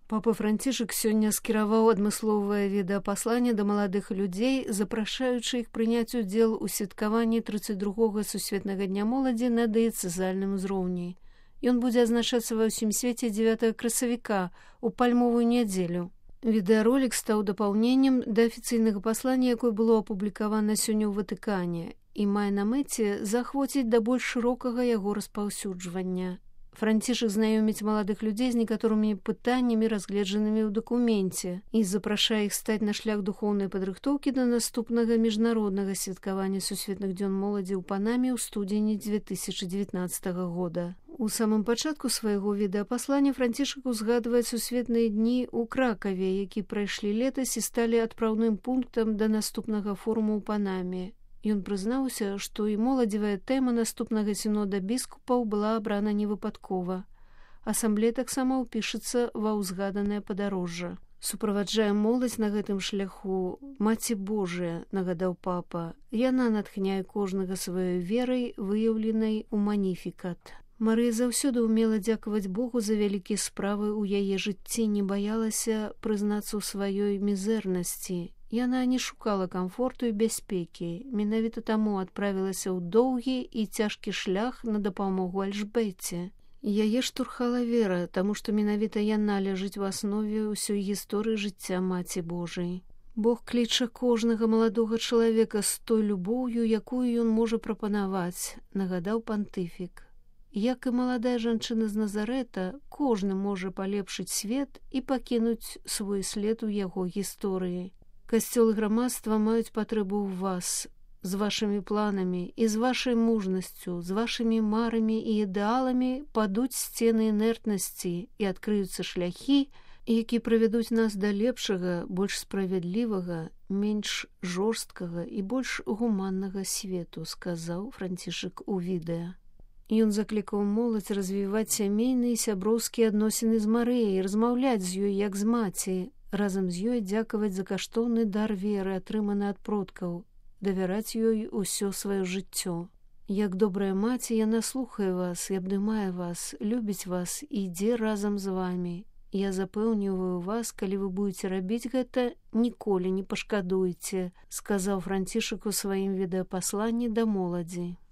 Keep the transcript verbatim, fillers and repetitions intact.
Папа Францішак сёння скіраваў адмысловае відэапасланне да маладых людзей, запрашаючы іх прыняць удзел у святкаванні трыццаць другога сусветнага дня моладзі на дыяцэзальным узроўні. Ён будзе адзначацца ва ўсім свеце дзевятага красавіка у пальмовую нядзелю. Відэаролік стаў дапаўненнем да афіцыйнага паслання, якое было апублікавана сёння ў Ватыкане, і мае на мэце заахвоціць да больш шырокага яго распаўсюджвання. Францішак знаёміць маладых людзей з некаторымі пытаннямі, разгледжанымі ў дакуменце, і запрашае іх стаць на шлях духоўнай падрыхтоўкі да наступнага міжнароднага святкавання сусветных дзён моладзі ў Панаме ў студзені дзве тысячы дзевятнаццатага года. У самым пачатку свайго відэапаслання Францішак узгадвае сусветныя дні ў Кракаве, які прайшлі летась і сталі адпраўным пунктам да наступнага форуму ў Панаме. Ён прызнаўся, што і моладзевая тэма наступнага сінода біскупаў была абрана невыпадкова. Асамблея таксама ўпішацца ва ўзгаданае падарожжа. Суправаджае моладзь на гэтым шляху Маці Божая, нагадаў папа. Яна натхняе кожнага сваёй верай, выяўленай у маніфікат. Марыя заўсёды ўмела дзякаваць Богу за вялікія справы ў яе жыцці, не баялася прызнацца ў сваёй мізэрнасці. Яна не шукала камфорту і бяспекі, менавіта таму адправілася ў доўгі і цяжкі шлях на дапамогу Альжбеце. Яе штурхала вера, таму што менавіта яна ляжыць у аснове ўсёй гісторыі жыцця Маці Божай. Бог кліча кожнага маладога чалавека з той любоўю, якую ён можа прапанаваць, нагадаў пантыфік. Як і маладая жанчына з Назарэта, кожны можа палепшыць свет і пакінуць свой след у яго гісторыі. Касцёл і грамадства маюць патрэбу ў вас, з вашымі планамі і з вашай мужнасцю, з вашымі марамі і ідэаламі падуць сцены інертнасці і адкрыюцца шляхі, які прывядуць нас да лепшага, больш справядлівага, менш жорсткага і больш гуманнага свету, сказаў Францішак у відэа. Ён заклікаў моладзь развіваць сямейныя і сяброўскія адносіны з Марыяй, размаўляць з ёй як з маці, разам з ёй дзякаваць за каштоўны дар веры, атрыманы ад продкаў, давяраць ёй усё сваё жыццё. Як добрая маці, яна слухае вас і абдымае вас, любіць вас і ідзе разам з вамі. Я запэўніваю вас, калі вы будзеце рабіць гэта, ніколі не пашкадуеце, сказаў Францішак у сваім відэапасланні да моладзі.